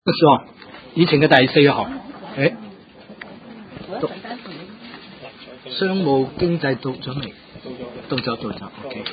個以前嘅第4個行，商務經濟到咗未？到咗 ，OK。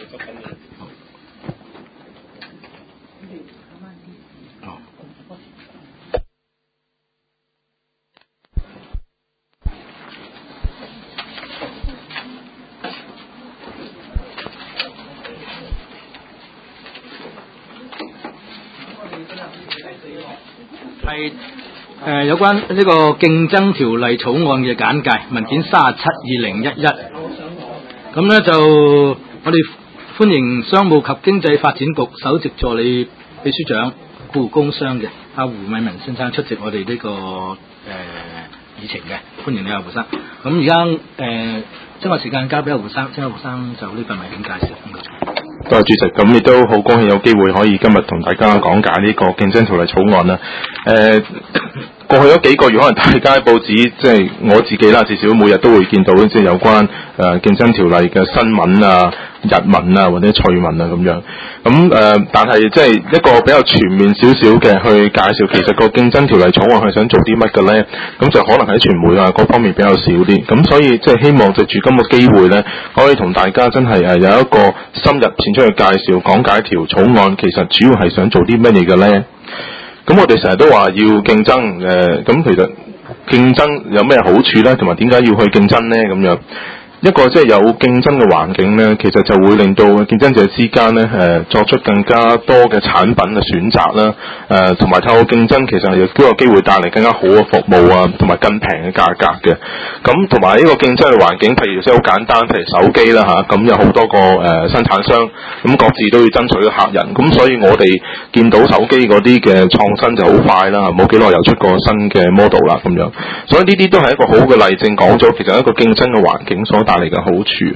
係有關呢個競爭條例草案嘅簡介文件37/2011，咁咧就我哋歡迎商務及經濟發展局首席助理秘書長雇用工商嘅阿胡偉文先生出席我哋呢個議程嘅，歡迎你阿胡生。咁而家將個時間交俾阿胡生，請阿胡生就呢份文件介紹。 多謝主席，咁亦都好高興有機會可以今日同大家講解呢個競爭條例草案啦。過去咗幾個月，可能大家喺報紙，即係我自己啦，至少每日都會見到即係有關競爭條例嘅新聞啊、日文啊或者趣聞啊咁樣。咁但係即係一個比較全面少少嘅去介紹，其實個競爭條例草案係想做啲乜嘅咧？咁就可能喺傳媒啊各方面比較少啲。咁所以即係希望藉住今個機會咧，可以同大家真係有一個深入淺出嘅介紹，講解條草案其實主要係想做啲乜嘢嘅咧？咁我哋成日都話要競爭，咁其實競爭有咩好處咧？同埋點解要去競爭咧？咁樣一個即係有競爭嘅環境咧，其實就會令到競爭者之間咧作出更加多嘅產品嘅選擇啦，同埋透過競爭其實亦都有機會帶嚟更加好嘅服務啊，同埋更平嘅價格嘅。咁同埋呢個競爭嘅環境，譬如即係好簡單，譬如手機啦嚇，咁有好多個生產商，咁各自都要爭取客人，咁所以我哋見到手機嗰啲嘅創新就好快啦，冇幾耐又出個新嘅 model 啦咁樣，所以呢啲都係一個好嘅例證，講咗其實一個競爭嘅環境所帶嚟嘅好處。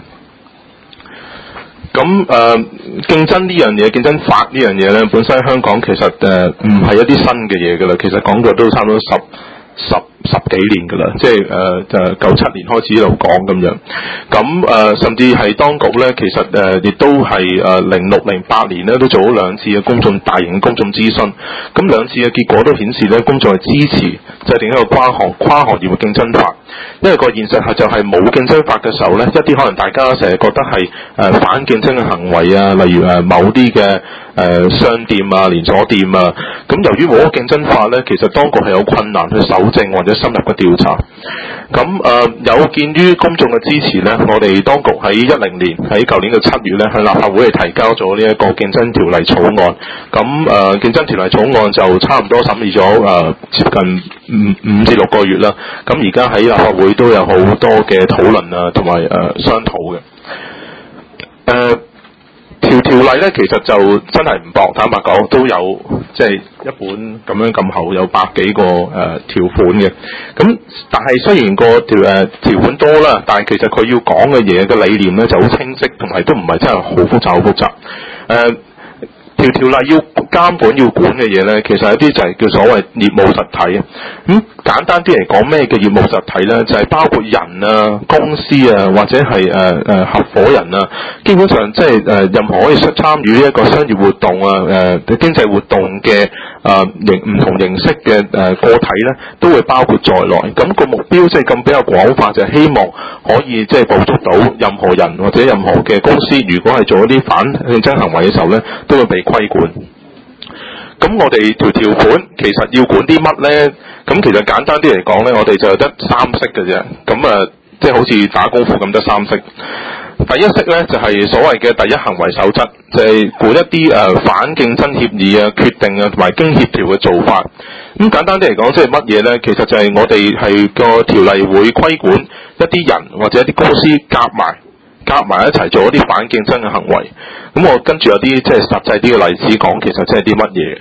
咁競爭呢樣嘢，競爭法呢樣嘢咧，本身喺香港其實唔係一啲新嘅嘢㗎啦，其實講過都差唔多十幾年㗎啦，即係97年開始一路講咁樣。咁甚至係當局咧，其實亦都係06、08年咧都做咗兩次嘅大型公眾諮詢。咁兩次嘅結果都顯示咧，公眾係支持制定一個跨行業嘅競爭法。因為個現實係就係冇競爭法嘅時候咧，一啲可能大家成日覺得係反競爭嘅行為啊，例如某啲嘅商店啊、連鎖店啊，咁由於冇競爭法咧，其實當局係有困難去搜證或者深入嘅調查。咁有見於公眾嘅支持咧，我哋當局喺10年喺舊年嘅7月咧，向立法會係提交咗呢一個競爭條例草案。咁競爭條例草案就差唔多審議咗接近5至6個月啦。咁而家喺立法會都有好多嘅討論啊，同埋商討嘅。條例咧，其實就真係唔薄，坦白講都有即係一本咁厚，有100幾個條款嘅。咁但係雖然個條款多啦，但係其實佢要講嘅嘢嘅理念咧就好清晰，同埋都唔係真係好複雜。條例要監管要管嘅嘢咧，其實有啲就係叫所謂業務實體啊。咁簡單啲嚟講，咩叫業務實體咧？就係包括人啊、公司啊，或者係合夥人啊。基本上即係任何可以參與呢一個商業活動啊、經濟活動嘅唔同形式嘅個體咧，都會包括在內。咁個目標即係咁比較廣泛，就係希望可以即係捕捉到任何人或者任何嘅公司，如果係做一啲反競爭行為嘅時候咧，都會被規管。咁我哋條款其實要管啲乜咧？咁其實簡單啲嚟講咧，我哋就得3式嘅啫。咁即係好似打功夫咁得3式。第一式咧就係所謂嘅第一行為守則，就係管一啲反競爭協議啊、決定啊同埋經協調嘅做法。咁簡單啲嚟講，即係乜嘢咧？其實就係我哋係個條例會規管一啲人或者一啲公司夾埋一齊做一啲反競爭嘅行為。咁我跟住有啲即係實際啲嘅例子講，其實即係啲乜嘢？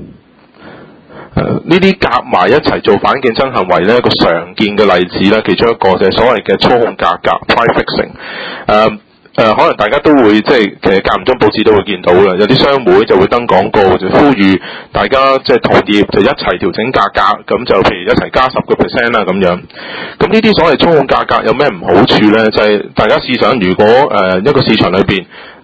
呢啲夾埋一齊做反競爭行為咧，一個常見嘅例子咧，其中一個就係所謂嘅操控價格 （price fixing）。可能大家都會即係其實間唔中報紙都會見到啦，有啲商會就會登廣告，就呼籲大家即係同業就一齊調整價格，咁就譬如一齊加10% 啦咁樣。咁呢啲所謂操控價格有咩唔好處咧？就係大家試想，如果一個市場裏邊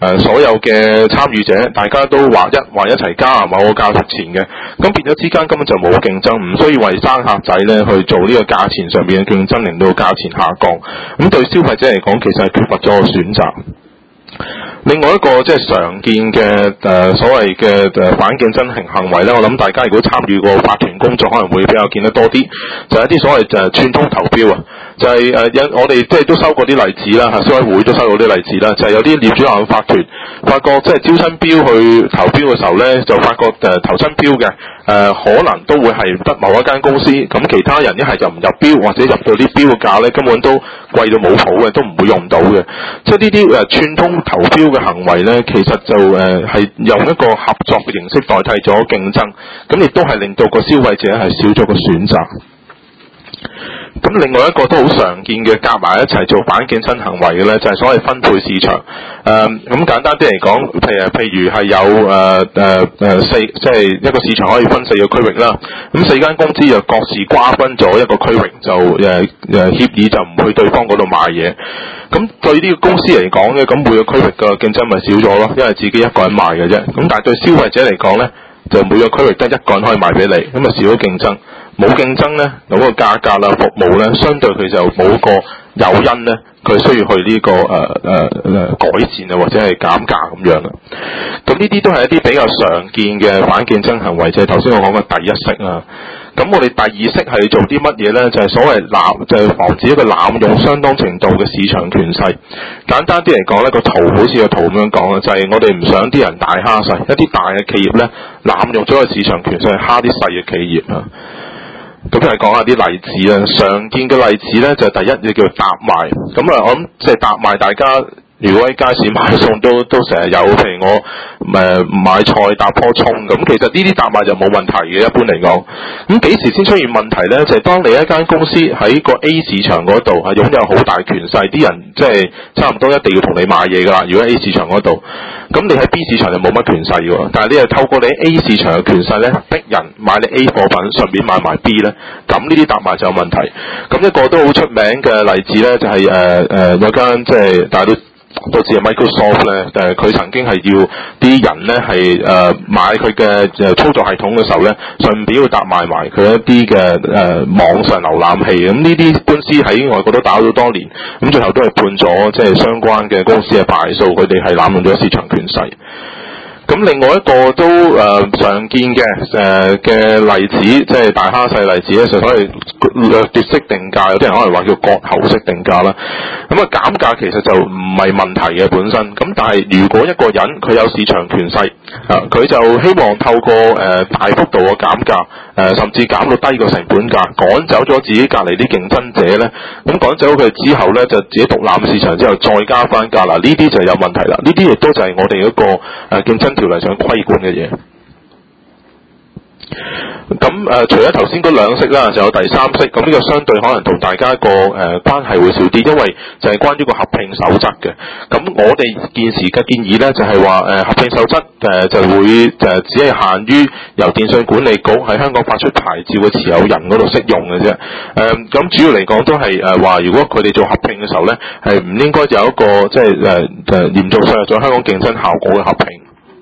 所有嘅參與者大家都話一齊加某個價值錢嘅，咁變咗之間根本就冇競爭，唔需要為生客仔咧去做呢個價錢上面嘅競爭，令到價錢下降。咁對消費者嚟講，其實係缺乏咗個選擇。另外一個即係常見嘅所謂嘅反競爭行為咧，我諗大家如果參與過法團工作，可能會比較見得多啲，就係一啲所謂串通投標啊，就係我哋即係都收過啲例子啦，消委會都收過啲例子啦，就係有啲業主立案法團發覺即係招親標去投標嘅時候咧，就發覺投親標嘅可能都會係得某一間公司，咁其他人一係就唔入標，或者入到啲標嘅價咧根本都貴到冇譜嘅，都唔會用到嘅。即係呢啲串通投標嘅行為咧，其實就係用一個合作嘅形式代替咗競爭，咁亦都係令到個消費者係少咗個選擇。咁另外一個都好常見嘅夾埋一齊做反競爭行為嘅咧，就係所謂分配市場。咁簡單啲嚟講，譬如係有即係一個市場可以分4個區域啦。咁4間公司就各自瓜分咗一個區域，就協議就唔去對方嗰度賣嘢。咁對呢個公司嚟講咧，咁每個區域嘅競爭咪少咗咯，因為自己一個人賣嘅啫。咁但係對消費者嚟講咧，就每個區域得一個人可以賣俾你，咁啊少咗競爭。冇競爭咧，嗰個價格啦、服務咧，相對佢就冇個誘因咧，佢需要去呢個改善啊，或者係減價咁樣啦。咁呢啲都係一啲比較常見嘅反競爭行為，就係頭先我講嘅第一式啦。咁我哋第二式係做啲乜嘢咧？就係所謂就係防止一個濫用相當程度嘅市場權勢。簡單啲嚟講咧，個圖好似個圖咁樣講啦，就係我哋唔想啲人大蝦細，一啲大嘅企業咧濫用咗個市場權勢，蝦啲細嘅企業啊。咁係講下啲例子啦，常見嘅例子咧就第一就叫搭賣。咁我諗即係搭賣，大家如果喺街市買餸都成日有，譬如我買菜搭棵葱咁，其實呢啲搭賣就冇問題嘅，一般嚟講。咁幾時先出現問題咧？就係當你一間公司喺個 A 市場嗰度係擁有好大權勢，啲人即係差唔多一定要同你買嘢噶啦。如果喺 A 市場嗰度，咁你喺 B 市場就冇乜權勢嘅喎，但係你係透過你 A 市場嘅權勢咧，逼人買你 A 貨品，順便買埋 B 咧，咁呢啲搭賣就有問題。咁一個都好出名嘅例子咧，就係有間即係大家都知 Microsoft 咧，佢曾經係要啲人咧係買佢嘅操作系統嘅時候咧，順便要搭賣埋佢一啲嘅網上瀏覽器。咁呢啲官司喺外國都打咗多年，咁最後都係判咗即係相關嘅公司嘅敗訴，佢哋係濫用咗市場權勢。咁另外一個都常見嘅例子，即係大蝦細例子咧，就所謂掠奪式定價，有啲人可能話叫割喉式定價啦。咁減價其實就唔係問題嘅本身。咁但係如果一個人佢有市場權勢，佢就希望透過大幅度嘅減價，甚至減到低過成本價，趕走咗自己隔離啲競爭者咧。咁趕走佢之後咧，就自己獨攬市場之後再加翻價啦。呢啲就有問題啦。呢啲亦都就係我哋一個競爭條例上規管嘅嘢。咁除咗頭先嗰兩式啦，就有第三式。咁呢個相對可能同大家個關係會少啲，因為就係關於個合併守則嘅。咁我哋現時嘅建議咧，就係話合併守則就會只係限於由電信管理局喺香港發出牌照嘅持有人嗰度適用嘅啫。咁主要嚟講都係話，如果佢哋做合併嘅時候咧，係唔應該有一個即係嚴重削弱咗香港競爭效果嘅合併。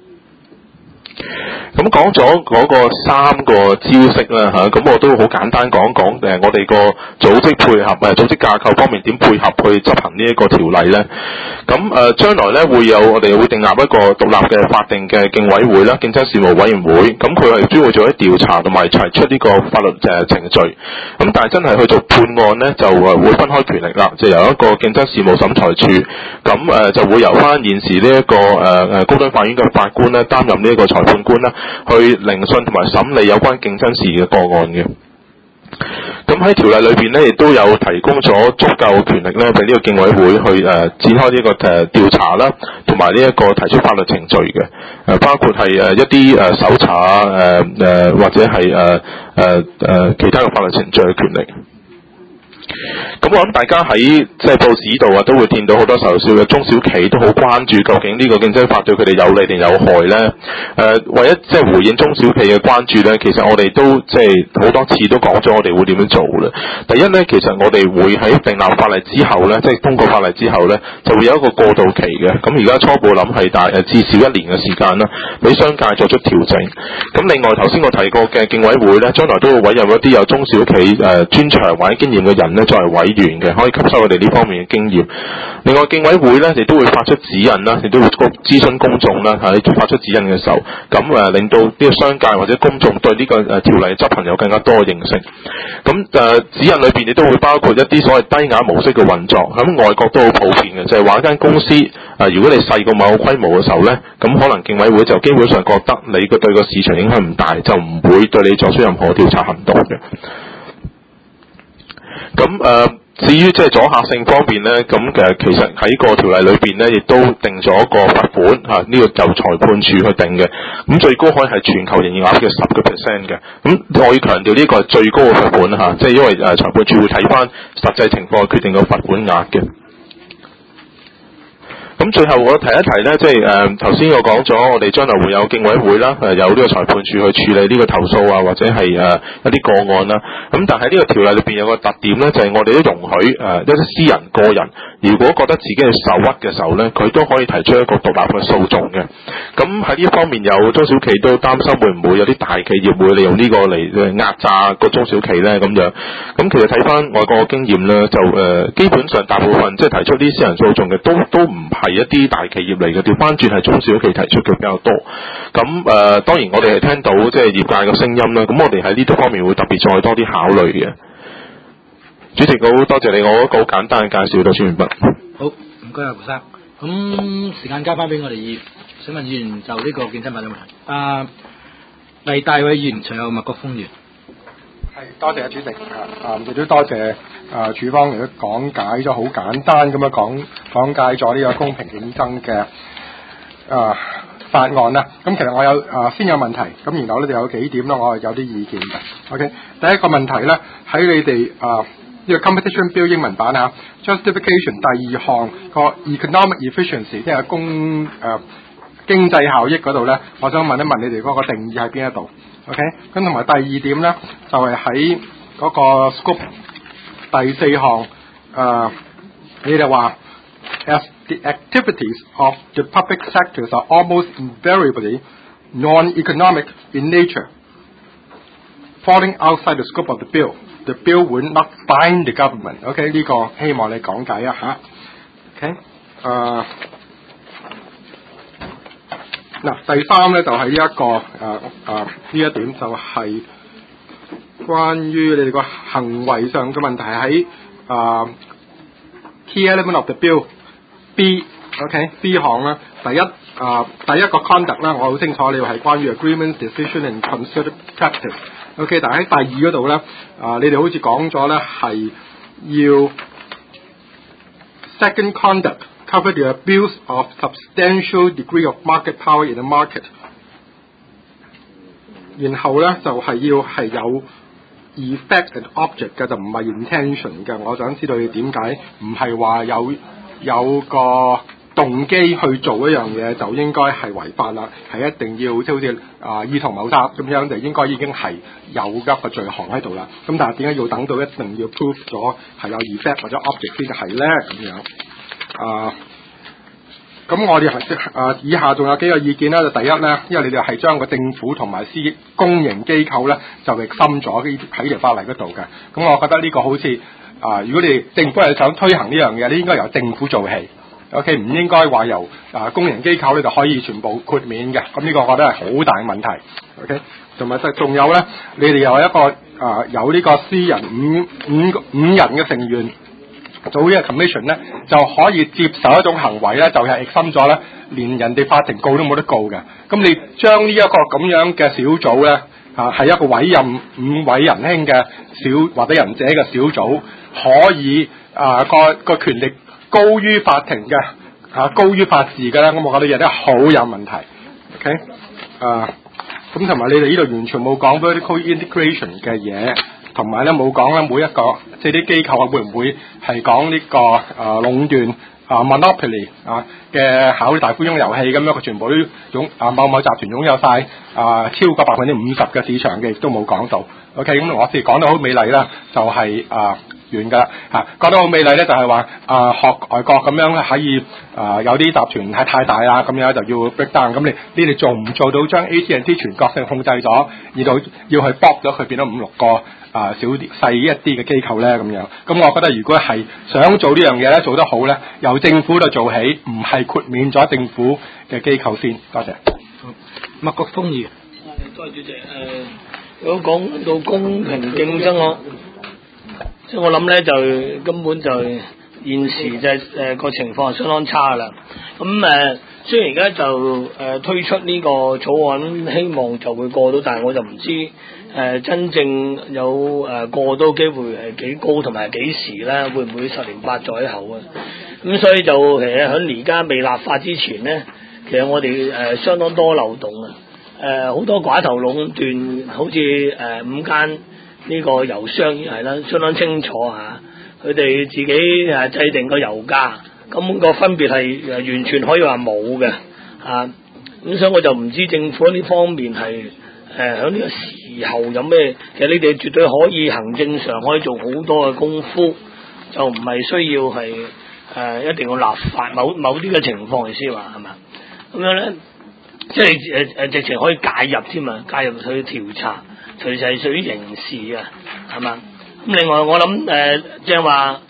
咁講咗嗰個3個招式啦嚇，咁我都好簡單講講我哋個組織配合組織架構方面點配合去執行呢一個條例咧。咁將來咧我哋會訂立一個獨立嘅法定嘅競委會啦，競爭事務委員會。咁佢係專會做一啲調查同埋提出呢個法律程序。咁但係真係去做判案咧，就會分開權力啦，就由一個競爭事務審裁處，咁就會由翻現時呢一個高等法院嘅法官咧擔任呢一個裁判官啦，去聆訊同埋審理有關競爭事宜嘅個案嘅。咁喺條例裏邊咧，亦都有提供咗足夠權力咧，俾呢個競委會去展開呢個調查啦，同埋呢一個提出法律程序嘅。包括係一啲搜查或者係其他嘅法律程序嘅權力。 咁我諗大家喺即係報紙度啊，都會見到好多受少嘅中小企都好關注究竟呢個競爭法對佢哋有利定有害咧？為咗即係回應中小企嘅關注咧，其實我哋都即係好多次都講咗我哋會點樣做啦。第一咧，其實我哋會喺訂立法例之後咧，即係通過法例之後咧，就會有一個過渡期嘅。咁而家初步諗係至少1年嘅時間啦，俾商界作出調整。咁另外頭先我提過嘅競委會咧，將來都會委任一啲有中小企專長或者經驗嘅人咧作為委員嘅，可以吸收佢哋呢方面嘅經驗。另外競委會咧亦都會發出指引啦，亦都會諮詢公眾啦，喺發出指引嘅時候，咁令到呢個商界或者公眾對呢個條例執行有更加多嘅認識。咁指引裏邊亦都會包括一啲所謂低額模式嘅運作，喺外國都好普遍嘅，就係話一間公司如果你細過某個規模嘅時候咧，咁可能競委會就基本上覺得你對個市場影響唔大，就唔會對你作出任何調查行動嘅。咁至於即係阻嚇性方面咧，咁其實喺個條例裏邊咧，亦都定咗個罰款呢個由裁判處去定嘅。咁最高可以係全球營業額嘅10%嘅。咁我要強調呢個係最高嘅罰款即係因為裁判處會睇翻實際情況決定個罰款額嘅。咁最後我提一提咧，即係頭先我講咗，我哋將來會有競委會啦，有呢個裁判處去處理呢個投訴啊，或者係一啲個案啦。咁但係呢個條例裏邊有個特點咧，就係我哋都容許一啲私人個人，如果覺得自己係受屈嘅時候咧，佢都可以提出一個獨立嘅訴訟嘅。咁喺呢一方面有中小企都擔心會唔會有啲大企業會利用呢個嚟壓榨個中小企咧咁樣。咁其實睇翻外國嘅經驗咧，就基本上大部分即係提出啲私人訴訟嘅都唔係一啲大企業嚟嘅，調翻轉係中小企提出嘅比較多。咁當然我哋係聽到即係業界嘅聲音啦。咁我哋喺呢啲方面會特別再多啲考慮嘅。主席好，多謝你，我一個好簡單嘅介紹到先完畢。 好，唔該啊，胡生。咁時間交翻俾我哋想問議員就呢個競爭法嘅問題。黎大偉議員，隨後麥國鋒議員。 係，多謝主席。亦都多謝處方嚟都講解咗好簡單咁樣講解咗呢個公平競爭嘅法案啦。咁其實我有先有問題，咁然後咧就有幾點咧，我係有啲意見嘅。OK， 第一個問題咧喺你哋呢個 Competition Bill 英文版Justification 第2項個 Economic Efficiency 即係經濟效益嗰度咧，我想問一問你哋嗰個定義喺邊一度 ？OK， 咁同埋第2點咧就係喺嗰個 Scope 第4項你哋話 as the activities of the public sectors are almost invariably non-economic in nature, falling outside the scope of the bill.The bill will not bind the government. OK， 呢個希望你講解一下。OK， 第3咧就係呢一個呢一點就係關於你哋個行為上嘅問題喺key element of the bill B。OK B 項咧第一個 conduct 咧，我好清楚你話係關於 agreement decision and concerted practice。OK， 但喺第2嗰度咧，你哋好似講咗咧係要 second conduct cover the abuse of substantial degree of market power in the market， 然後咧就係要係有 effect and object 嘅，就唔係 intention 嘅。我想知道你點解唔係話有個動機去做一樣嘢就應該係違法啦，係一定要即係好似意圖謀殺咁樣，就應該已經係有一個罪行喺度啦。咁但係點解要等到一定要 prove 咗係有 effect 或者 object 先係咧咁樣？咁我哋以下仲有幾個意見啦。就第一咧，因為你哋係將個政府同埋公營機構咧就域深咗喺條法例嗰度嘅。咁我覺得呢個好似如果你政府係想推行呢樣嘢，你應該由政府做起。OK， 唔應該話由公營機構咧就可以全部豁免嘅。咁呢個我覺得係好大問題。OK， 同埋仲有咧，你哋有一個有呢個私人五人嘅成員做呢個 commission 咧，就可以接受一種行為咧，就係深咗咧，連人哋法庭告都冇得告嘅。咁你將呢一個咁樣嘅小組咧，係一個委任5位仁兄嘅或者仁者嘅小組，可以個權力高於法庭嘅，高於法治嘅咧，咁我覺得有啲好有問題。OK，咁同埋你哋呢度完全冇講 vertical integration 嘅嘢。 同埋咧冇講咧每一個即係啲機構啊會唔會係講呢個壟斷monopoly 嘅考慮大富翁遊戲咁樣，佢全部都某某集團擁有晒超過50%嘅市場嘅，亦都冇講到。OK， 咁我哋講得好美麗啦，就係完㗎啦嚇。講得好美麗咧，就係話學外國咁樣可以有啲集團係太大啦，咁樣就要 break down。咁你哋做唔做到將 AT&T 全國性控制咗，而到要去 box 咗佢變咗5-6個細一啲嘅機構咧咁樣？咁我覺得如果係想做呢樣嘢咧，做得好咧，由政府度做起，唔係豁免咗政府嘅機構先。多謝。 麥國豐議員。 多謝主席。如果講到公平競爭即係我諗咧就根本就現時就係個情況係相當差啦。咁雖然而家就推出呢個草案，希望就會過到，但係我就唔知真正有過到機會係幾高，同埋幾時咧，會唔會10年8載後啊？咁所以就其實喺而家未立法之前咧，其實我哋相當多漏洞啊！好多寡頭壟斷，好似5間呢個油商係啦，相當清楚嚇，佢哋自己制定個油價，咁個分別係完全可以話冇嘅嚇。咁所以我就唔知政府呢方面係喺呢個時候有咩？其實你哋絕對可以行政上可以做好多嘅功夫，就唔係需要係一定要立法某啲嘅情況先話係嘛？咁樣咧，即係直情可以介入添啊，介入去調查，隨時係屬於刑事啊，係嘛？咁另外我諗即係話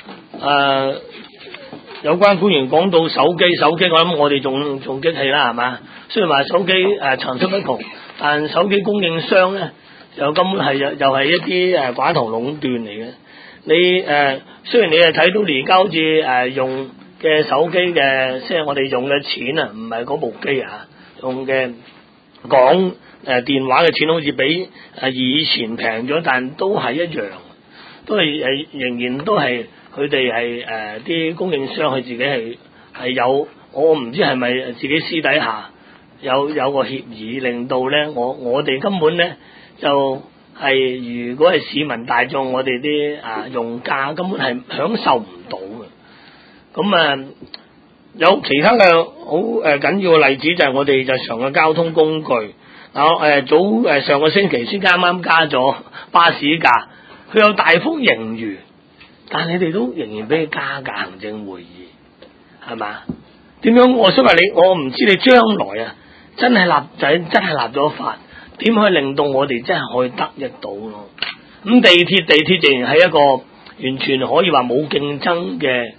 有關官員講到手機，我諗我哋仲激氣啦，係嘛？雖然話手機層出不窮，但手機供應商咧又根本係又係一啲寡頭壟斷嚟嘅。你雖然你係睇到而家好似用嘅手機嘅，即係我哋用嘅錢啊，唔係嗰部機啊，用嘅講電話嘅錢好似比以前平咗，但都係一樣，都係仍然都係佢哋係啲供應商佢自己係有，我唔知係咪自己私底下有個協議，令到咧我哋根本咧就係如果係市民大眾，我哋啲用家根本係享受唔到嘅。咁有其他嘅好緊要嘅例子就係我哋日常嘅交通工具。早上個星期先啱啱加咗巴士價，佢有大幅盈餘，但你哋都仍然俾佢加價，行政會議係嘛？點樣？我想話你，我唔知你將來真係立咗法，點可以令到我哋真係可以得益到咯？咁地鐵仍然係一個完全可以話冇競爭嘅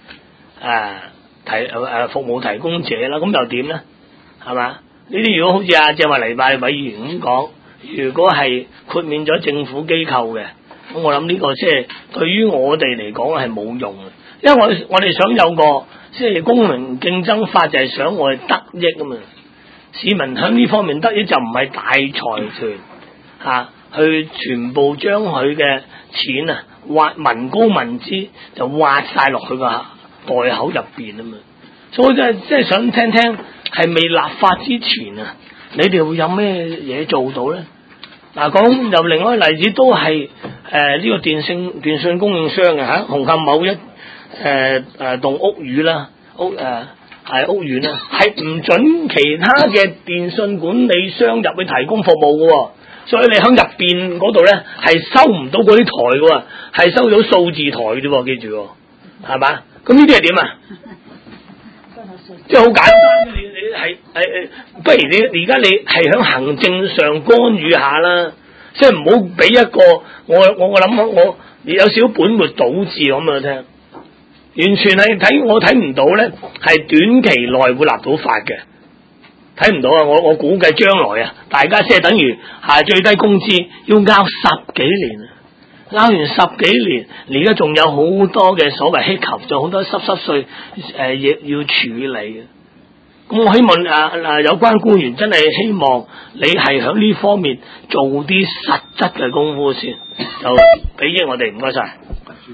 服務提供者啦。咁又點咧？係嘛？呢啲如果好似正話黎拜偉議員咁講，如果係豁免咗政府機構嘅，咁我諗呢個即係對於我哋嚟講係冇用嘅，因為我哋想有個即係公平競爭法，就係想我哋得益啊嘛。市民喺呢方面得益就唔係大財團去全部將佢嘅錢挖民膏民脂就挖晒落去個袋口入邊啊嘛。所以我真係想聽聽係未立法之前你哋會有咩嘢做到咧？講又另外一個例子都係呢個電信供應商嘅紅磡某一棟屋宇啦，屋苑係唔准其他嘅電信管理商入去提供服務嘅，所以你喺入邊嗰度咧係收唔到嗰啲台嘅，係收到數字台啫，記住係嘛？咁呢啲係點啊？即係好簡單，你係不如你而家你係響行政上干預下啦，即係唔好俾一個我諗我有少少本末倒置咁樣聽，完全係我睇唔到咧，係短期內會立到法嘅，睇唔到啊！我估計將來大家即係等於最低工資要拗10幾年，拗完10幾年，而家仲有好多嘅所謂希求，仲好多濕碎亦要處理嘅。咁我希望有關官員真係希望你係喺呢方面做啲實質嘅功夫先，就俾益我哋。唔該晒。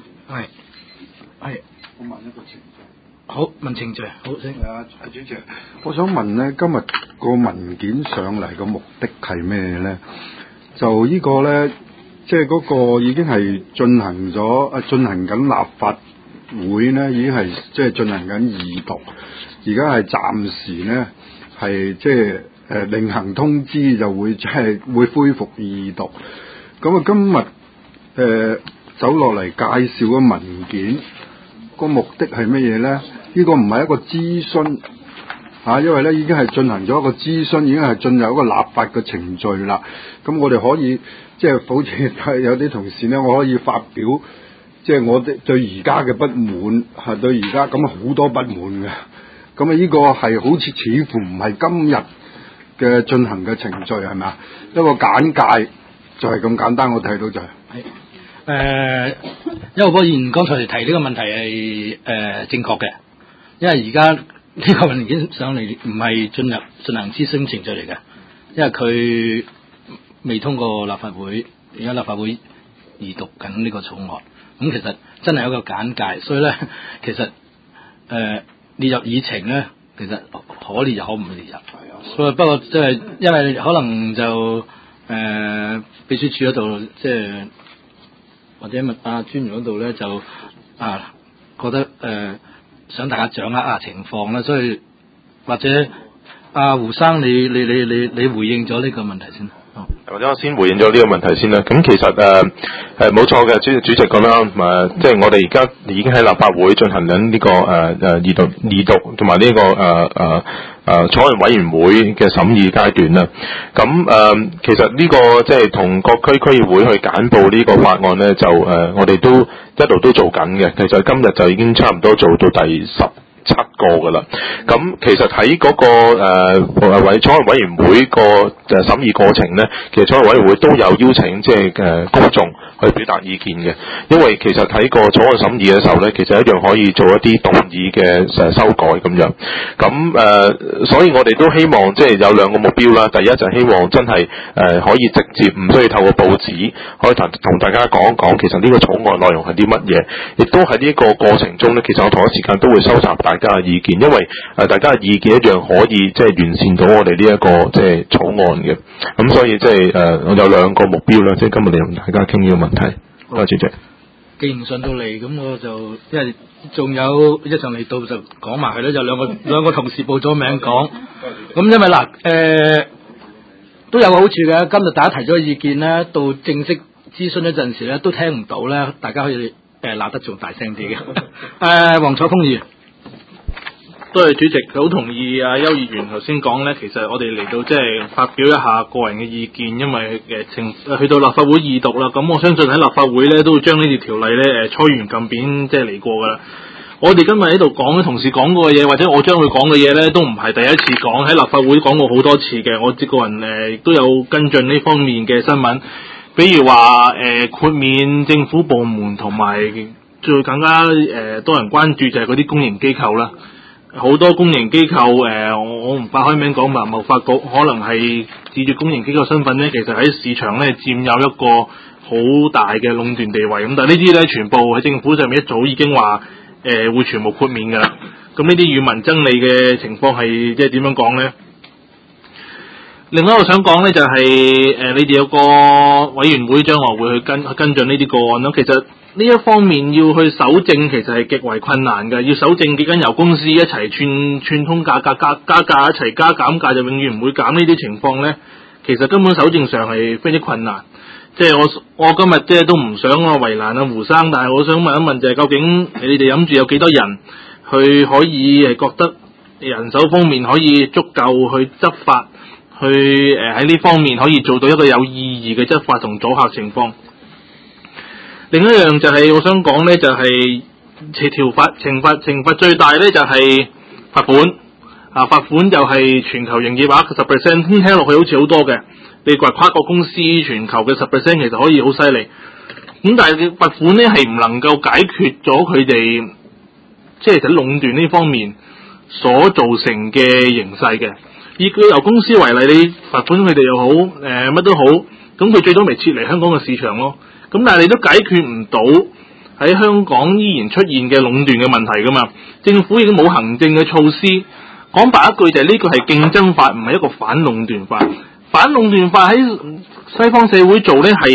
係。 我問一個程序。 好，問程序。好，請。 主席，我想問咧，今日個文件上嚟個目的係咩咧？就呢個咧， 即係嗰個已經係進行緊立法會呢，已經係即係進行緊二讀，而家係暫時呢，係即係另行通知就會即係會恢復二讀。咁啊，今日走落嚟介紹個文件，個目的係乜嘢呢？呢個唔係一個諮詢嚇，因為咧已經係進行咗一個諮詢，已經係進入一個立法嘅程序啦。咁我哋可以即係好似有啲同事呢，我可以發表即係我哋對而家嘅不滿，係對而家咁好多不滿嘅。咁啊，呢個係好似乎唔係今日嘅進行嘅程序係咪啊？一個簡介就係咁簡單，我睇到就係。 邱國賢議員剛才提呢個問題係正確嘅，因為而家呢個文件上嚟唔係進行諮詢程序嚟嘅，因為佢未通過立法會，而家立法會二讀緊呢個草案，咁其實真係有一個簡介，所以咧其實列入議程咧，其實可列就可唔列入，所以不過即係因為可能就秘書處嗰度即係。或者專員嗰度咧就覺得想大家掌握下情況啦，所以或者胡生你回應咗呢個問題先。 或者我先回應咗呢個問題先啦。咁其實冇錯嘅，主席講得啱。即係我哋而家已經喺立法會進行緊呢個二讀同埋呢個草案委員會嘅審議階段啦。咁其實呢個即係同各區區議會去簡報呢個法案咧，就我哋都一路都做緊嘅。其實今日就已經差唔多做到第17個噶啦，咁其實喺嗰個草案委員會個審議過程咧，其實草案委員會都有邀請即係公眾去表達意見嘅，因為其實喺個草案審議嘅時候咧，其實一樣可以做一啲動議嘅修改咁樣。咁所以我哋都希望即係有兩個目標啦。第一就希望真係可以直接唔需要透過報紙，可以同大家講一講其實呢個草案內容係啲乜嘢，亦都喺呢個過程中咧，其實我同一時間都會收集大家嘅意見，因為大家嘅意見一樣可以即係完善到我哋呢一個即係草案嘅。咁所以即係我有兩個目標啦，即係今日嚟同大家傾呢個問題。多謝主席。 既然上到嚟，咁我就因為仲有一上嚟到就講埋佢咧，就兩個同事報咗名講。咁因為都有個好處嘅，今日大家提咗個意見咧，到正式諮詢嗰陣時咧都聽唔到咧，大家可以鬧得仲大聲啲嘅。黃楚鋒議員。 多謝主席，佢好同意邱議員頭先講咧，其實我哋嚟到即係發表一下個人嘅意見，因為去到立法會二讀啦，咁我相信喺立法會咧都會將呢條條例咧搓圓撳扁即係嚟過噶啦。我哋今日喺度講嘅同事講過嘅嘢，或者我將會講嘅嘢咧，都唔係第一次講，喺立法會講過好多次嘅。我個人亦都有跟進呢方面嘅新聞，比如話豁免政府部門同埋最更加多人關注就係嗰啲公營機構啦。好多公營機構我唔發開名講嘛，貿發局可能係指住公營機構身份咧，其實喺市場咧佔有一個好大嘅壟斷地位。咁但係呢啲咧全部喺政府上面一早已經話會全部豁免㗎啦。咁呢啲與民爭利嘅情況係即係點樣講咧？另外我想講咧就係你哋有個委員會將來會去跟進呢啲個案咯。其實呢一方面要去搜證其實係極為困難嘅，要搜證幾間油公司一齊串通價格加價，一齊加減價就永遠唔會減呢啲情況咧。其實根本搜證上係非常之困難。即係我今日即係都唔想為難胡生，但係我想問一問就係究竟你哋諗住有幾多人去可以覺得人手方面可以足夠去執法，去喺呢方面可以做到一個有意義嘅執法同阻嚇情況。另一樣就係我想講咧，就係懲罰最大咧就係罰款。罰款就係全球營業額嘅 10%， 聽落去好似好多嘅。你話跨國公司全球嘅 10% 其實可以好犀利。咁但係罰款咧係唔能夠解決咗佢哋即係喺壟斷呢方面所造成嘅形勢嘅。以佢由公司為例，你罰款佢哋又好，乜都好，咁佢最多咪撤離香港嘅市場咯。咁但係你都解決唔到喺香港依然出現嘅壟斷嘅問題噶嘛？政府已經冇行政嘅措施，講白一句就係呢個係競爭法，唔係一個反壟斷法。反壟斷法喺西方社會做呢係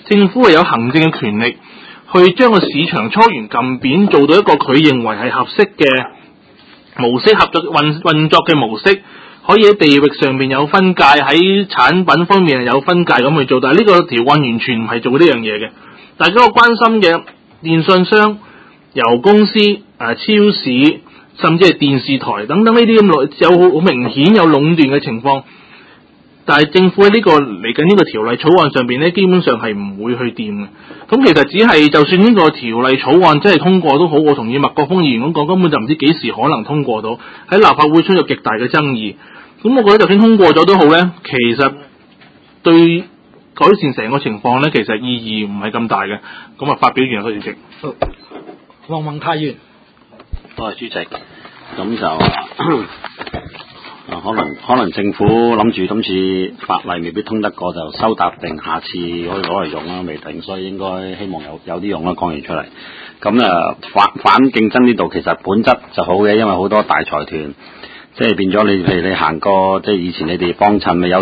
政府係有行政嘅權力去將個市場搓圓撳扁，做到一個佢認為係合適嘅模式，合作運作嘅模式，可以喺地域上面有分界，喺產品方面係有分界咁去做。但係呢個條案完全唔係做呢樣嘢嘅。大家個關心嘅電信商、油公司、超市，甚至係電視台等等呢啲咁有好明顯有壟斷嘅情況，但係政府喺呢個嚟緊呢個條例草案上邊咧，基本上係唔會去掂嘅。咁其實只係就算呢個條例草案真係通過都好，我同意麥國鋒議員咁講，根本就唔知幾時可能通過到，喺立法會出咗極大嘅爭議。咁我覺得就算通過咗都好咧，其實對改善成個情況咧，其實意義唔係咁大嘅。咁啊，發表完，多謝主席。 好，黃宏泰議員。 多謝主席。咁就可能政府諗住今次法例未必通得過，就收搭定下次可以攞嚟用啦，未定，所以應該希望有啲用啦，講完出嚟。咁反競爭呢度其實本質就好嘅，因為好多大財團。即係變咗你，譬如你行過，即係以前你哋幫襯未有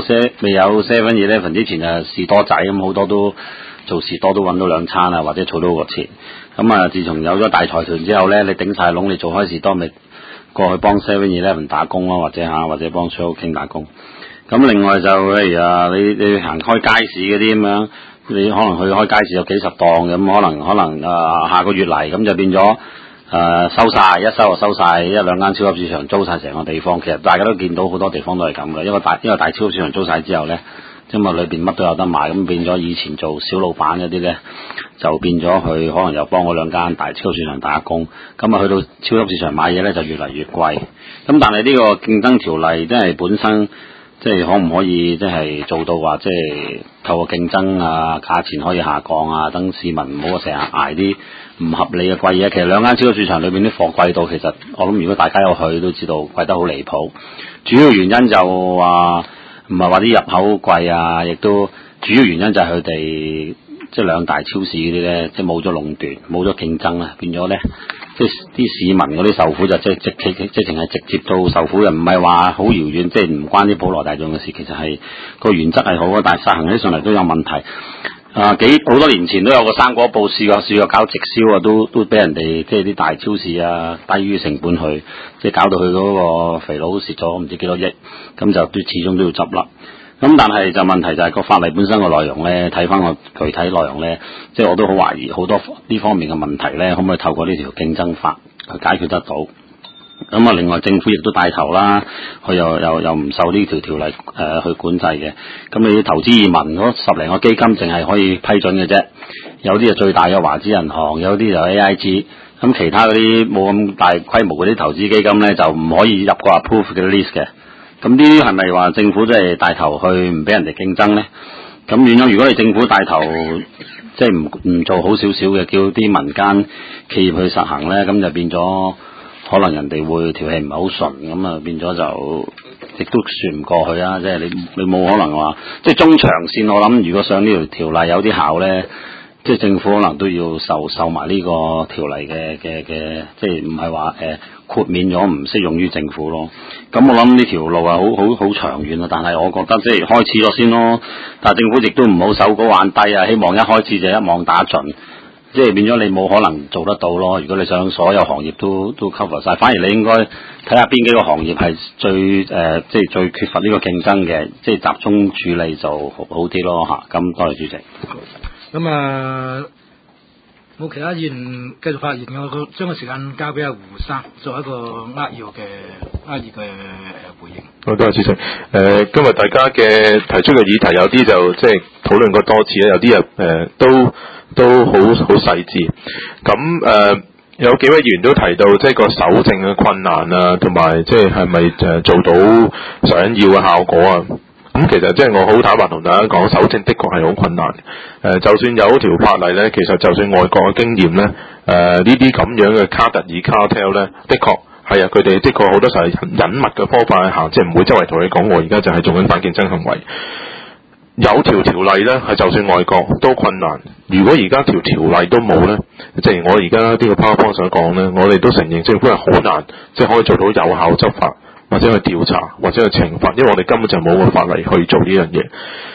7-11 之前啊士多仔咁，好多都做士多都揾到兩餐啊，或者儲到個錢。咁啊，自從有咗大財團之後咧，你頂晒籠，你做開士多咪過去幫 7-11 打工咯，或者幫 Shell King 打工。咁另外就譬如你行開街市嗰啲咁樣，你可能去開街市有幾十檔咁，可能下個月嚟咁就變咗。收晒，一收就收晒，一兩間超級市場租晒成個地方。其實大家都見到好多地方都係咁嘅，因為大超級市場租晒之後咧，因為裏邊乜都有得賣，咁變咗以前做小老闆嗰啲咧，就變咗佢可能又幫嗰兩間大超級市場打工，咁啊去到超級市場買嘢咧就越嚟越貴。咁但係呢個競爭條例即係本身即係可唔可以即係做到話即係透過競爭啊，價錢可以下降啊，等市民唔好成日捱啲唔合理嘅貴嘢。其實兩間超級市場裏邊啲貨貴到，其實我諗如果大家有去都知道貴得好離譜。主要原因就話唔係話啲入口貴啊，亦都主要原因就係佢哋即係兩大超市嗰啲咧，即係冇咗壟斷，冇咗競爭啦，變咗咧即係啲市民嗰啲受苦就即係淨係直接到受苦嘅，唔係話好遙遠，即係唔關啲普羅大眾嘅事。其實係個原則係好啊，但係實行起上嚟都有問題。好多年前都有個生果報試過搞直銷啊，都俾人哋即係啲大超市啊低於成本去，即係搞到佢嗰個肥佬蝕咗唔知幾多億，咁就都始終都要執笠。咁但係就問題就係個法例本身個內容咧，睇翻個具體內容咧，即係我都好懷疑好多呢方面嘅問題咧，可唔可以透過呢條競爭法去解決得到？咁啊，另外政府亦都帶頭啦，佢又唔受呢條條例去管制嘅。咁你投資移民嗰10零個基金淨係可以批准嘅啫，有啲係最大嘅華資銀行，有啲就 AIG。咁其他嗰啲冇咁大規模嗰啲投資基金咧，就唔可以入個 approve 嘅 list 嘅。咁呢啲係咪話政府即係帶頭去唔俾人哋競爭咧？咁變咗，如果你政府帶頭即係唔做好少少嘅，叫啲民間企業去實行咧，咁就變咗。可能人哋會條氣唔係好順，咁啊變咗就亦都算唔過去啊！即係你冇可能話，即係中長線我諗，如果上呢條例有啲效咧，即係政府可能都要受埋呢個條例嘅，即係唔係話豁免咗唔適用於政府咯。咁我諗呢條路係好長遠啊，但係我覺得即係開始咗先咯。但係政府亦都唔好手高眼低啊，希望一開始就一網打盡。即係變咗你冇可能做得到咯。如果你想所有行業都 cover 晒，反而你應該睇下邊幾個行業係最即係最缺乏呢個競爭嘅，即係集中處理就好啲咯嚇。咁多謝主席。 咁冇其他議員繼續發言嘅，我將個時間交俾阿胡生作一個扼要嘅回應。 好，多謝主席。今日大家嘅提出嘅議題有啲就即係討論過多次咧，有啲都好細緻。咁有幾位議員都提到即係個搜證嘅困難啊，同埋即係咪做到想要嘅效果啊？咁其實即係我好坦白同大家講，搜證的確係好困難。就算有條法例咧，其實就算外國嘅經驗咧，呢啲咁樣嘅卡特爾 cartel 咧，的確係啊，佢哋的確好多時候係隱密嘅方法去行，即係唔會周圍同你講我而家就係做緊反競爭行為。有條例咧，係就算外國都困難。如果而家條例都冇咧，正如我而家呢個 PowerPoint 所講咧，我哋都承認政府係好難，即係可以做到有效執法，或者去調查，或者去懲罰，因為我哋根本就冇個法例去做呢樣嘢。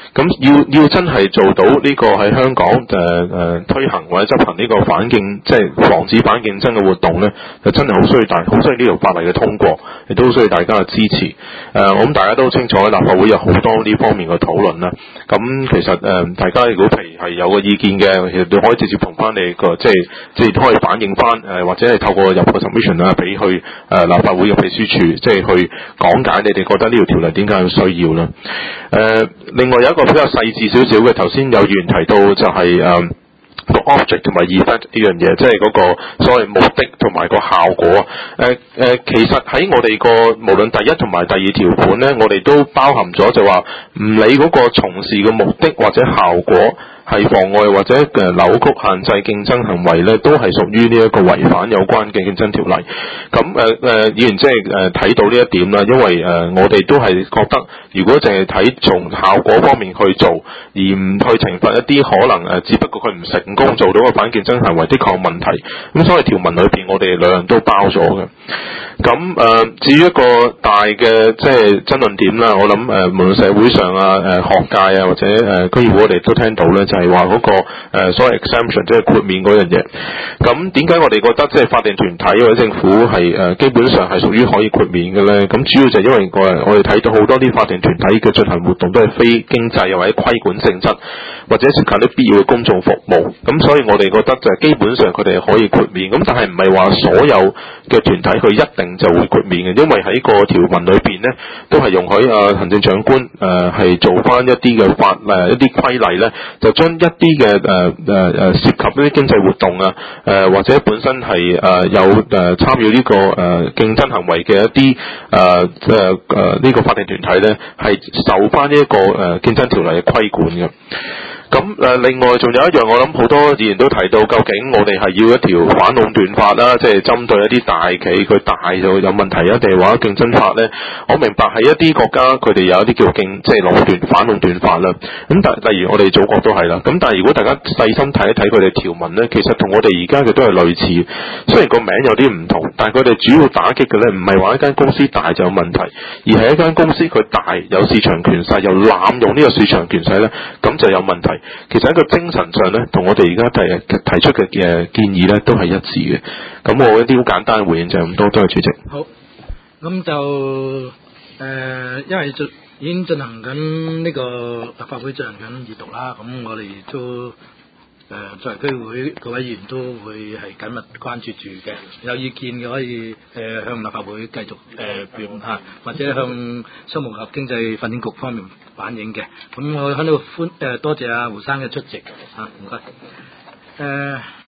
咁要真係做到呢個喺香港推行或者執行呢個反競即係防止反競爭嘅活動咧，就真係好需要呢條法例嘅通過，亦都需要大家嘅支持。我諗大家都清楚，立法會有好多呢方面嘅討論啦。咁其實大家如果譬如係有個意見嘅，其實你可以直接同翻你個即係可以反映翻或者係透過入個 submission 啊，俾去立法會嘅秘書處，即係去講解你哋覺得呢條條例點解有需要啦。另外有一個比較細緻少少嘅，頭先有議員提到就係個 object 同埋 effect 呢樣嘢，即係嗰個所謂目的同埋個效果。其實喺我哋個無論第一同埋第二條款咧，我哋都包含咗就話唔理嗰個從事嘅目的或者效果係妨礙或者扭曲限制競爭行為咧，都係屬於呢一個違反有關嘅競爭條例。咁議員即係睇到呢一點啦，因為我哋都係覺得，如果淨係睇從效果方面去做，而唔去懲罰一啲可能只不過佢唔成功做到個反競爭行為的確有問題。咁所以條文裏邊我哋兩樣都包咗嘅。咁至於一個大嘅即係爭論點啦，我諗無論社會上學界或者區議會，我哋都聽到咧，就係話嗰個所謂 exemption 即係豁免嗰樣嘢。咁點解我哋覺得即係法定團體或者政府係基本上係屬於可以豁免嘅咧？咁主要就係因為我哋睇到好多啲法定團體嘅進行活動都係非經濟又或者規管性質，或者涉及啲必要嘅公眾服務。咁所以我哋覺得就係基本上佢哋可以豁免。咁但係唔係話所有嘅團體佢一定就會豁免嘅，因為喺個條文裏邊咧都係容許行政長官係做翻一啲嘅一啲規例咧，就將一啲嘅涉及一啲經濟活動或者本身係有參與呢個競爭行為嘅一啲呢個法定團體咧，係受翻呢一個競爭條例嘅規管嘅。咁另外仲有一樣，我諗好多議員都提到，究竟我哋係要一條反壟斷法啦，即係針對一啲大企佢大就有問題啊，定係話競爭法咧？我明白係一啲國家佢哋有一啲叫即係壟斷反壟斷法啦。咁例如我哋祖國都係啦。咁但係如果大家細心睇一睇佢哋條文咧，其實同我哋而家嘅都係類似。雖然個名有啲唔同，但係佢哋主要打擊嘅咧，唔係話一間公司大就有問題，而係一間公司佢大有市場權勢，又濫用呢個市場權勢咧，咁就有問題。其實喺個精神上咧，同我哋而家提出嘅建議咧，都係一致嘅。咁我一啲好簡單嘅回應就係咁多，多謝主席。 好，咁就因為已經進行緊呢個立法會進行緊二讀啦，咁我哋都作為區議會各位議員都會係緊密關注住嘅，有意見嘅可以向立法會繼續表達，或者向商務及經濟發展局方面反映嘅。咁我喺度多謝阿胡生嘅出席，唔該。